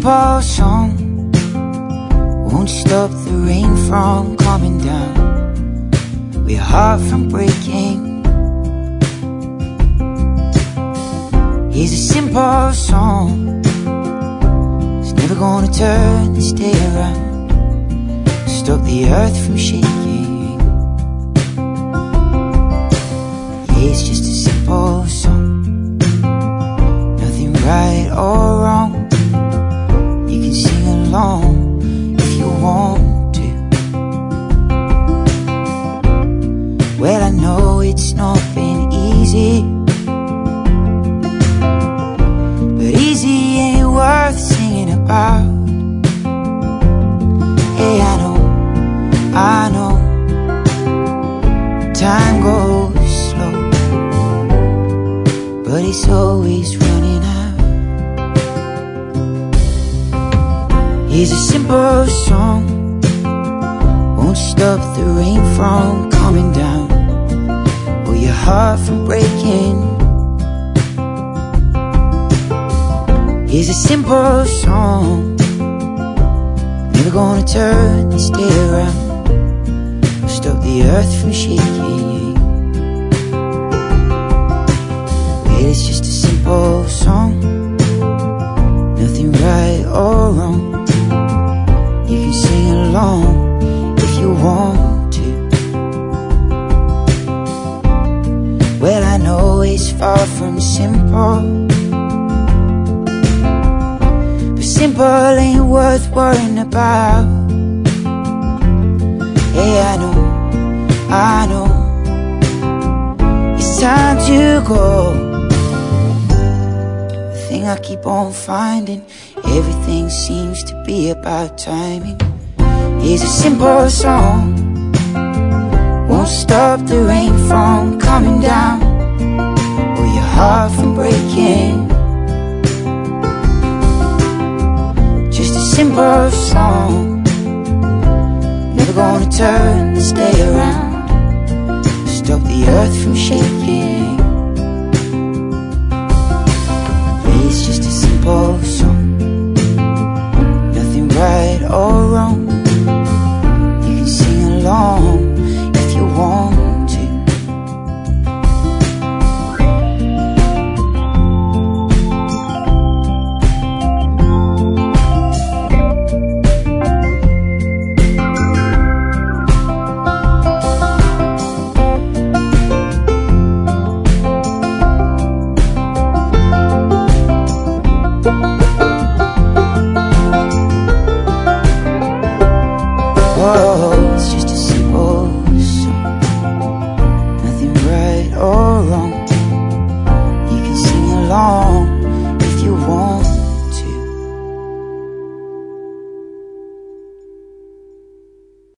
simple song, won't stop the rain from coming down, or your heart from breaking. Here's a simple song, it's never gonna turn this day around, stop the earth from shaking. Yeah, it's just a simple song, nothing right or wrong. You can sing along if you want to. Well, I know it's not been easy, but easy ain't worth singing about. Hey, I know, time goes slow, but it's always running out. Here's a simple song, won't stop the rain from coming down, or your heart from breaking. Here's a simple song, never gonna turn this day around, stop the earth from shaking. Well, it's just a simple song, nothing right or wrong. You can sing along if you want to. Well, I know it's far from simple, but simple ain't worth worrying about. Hey, I know, it's time to go. The thing I keep on finding, everything seems to be about timing. Here's a simple song, won't stop the rain from coming down, or your heart from breaking. Just a simple song, never gonna turn this day around, stop the earth from shaking. It's just a simple song, nothing right or wrong.